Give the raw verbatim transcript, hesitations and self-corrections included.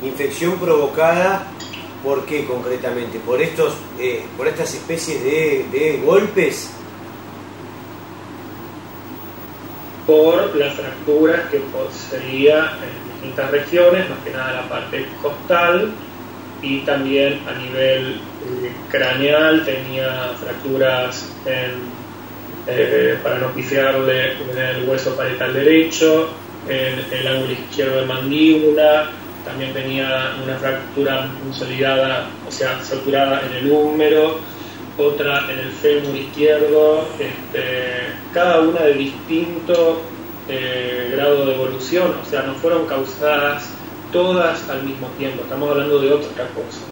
infección provocada, ¿por qué concretamente? ¿Por estos, eh, por estas especies de, de golpes? Por las fracturas que poseía en distintas regiones, más que nada la parte costal, y también a nivel eh, craneal tenía fracturas en, eh, para no pifiarle, en el hueso parietal derecho, en el ángulo izquierdo de mandíbula, también tenía una fractura consolidada, o sea, fracturada en el húmero, otra en el fémur izquierdo, este, cada una de distinto eh, grado de evolución, o sea, no fueron causadas todas al mismo tiempo, estamos hablando de otra cosa.